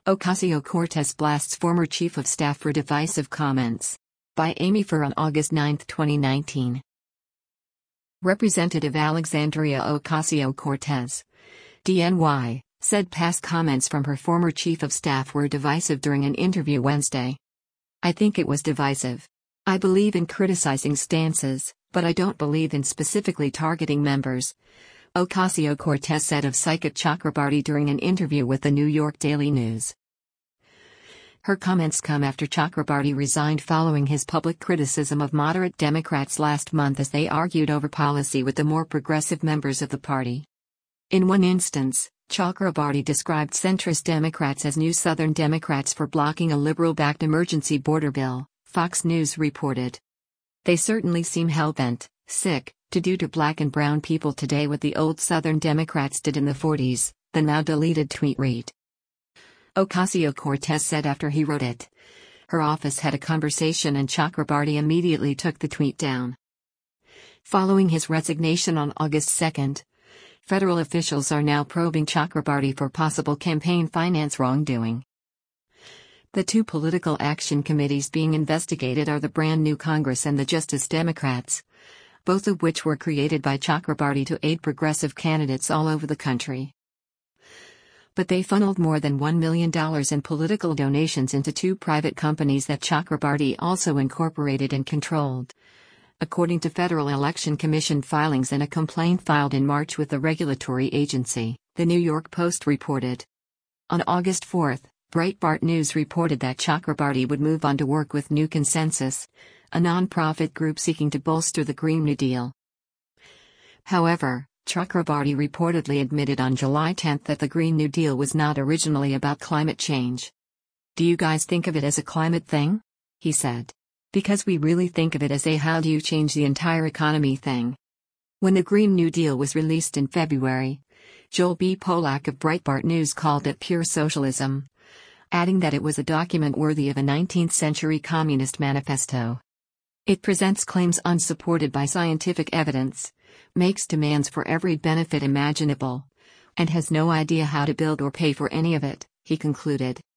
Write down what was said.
Ocasio-Cortez blasts former chief of staff for divisive comments. By Amy Fur on August 9, 2019. Representative Alexandria Ocasio-Cortez, DNY, said past comments from her former chief of staff were divisive during an interview Wednesday. "I think it was divisive. I believe in criticizing stances, but I don't believe in specifically targeting members," Ocasio-Cortez said of Saikat Chakrabarti during an interview with the New York Daily News. Her comments come after Chakrabarti resigned following his public criticism of moderate Democrats last month as they argued over policy with the more progressive members of the party. In one instance, Chakrabarti described centrist Democrats as new Southern Democrats for blocking a liberal-backed emergency border bill, Fox News reported. "They certainly seem hell-bent, sick, to do to black and brown people today what the old Southern Democrats did in the 40s, the now-deleted tweet read. Ocasio-Cortez said after he wrote it. Her office had a conversation and Chakrabarti immediately took the tweet down. Following his resignation on August 2, federal officials are now probing Chakrabarti for possible campaign finance wrongdoing. The two political action committees being investigated are the brand new Congress and the Justice Democrats, both of which were created by Chakrabarti to aid progressive candidates all over the country. But they funneled more than $1 million in political donations into two private companies that Chakrabarti also incorporated and controlled. According to Federal Election Commission filings and a complaint filed in March with the regulatory agency, the New York Post reported. On August 4, Breitbart News reported that Chakrabarti would move on to work with New Consensus, a non-profit group seeking to bolster the Green New Deal. However, Chakrabarti reportedly admitted on July 10 that the Green New Deal was not originally about climate change. "Do you guys think of it as a climate thing?" he said. "Because we really think of it as a how do you change the entire economy thing." When the Green New Deal was released in February, Joel B. Polak of Breitbart News called it pure socialism, adding that it was a document worthy of a 19th-century communist manifesto. It presents claims unsupported by scientific evidence, makes demands for every benefit imaginable, and has no idea how to build or pay for any of it, he concluded.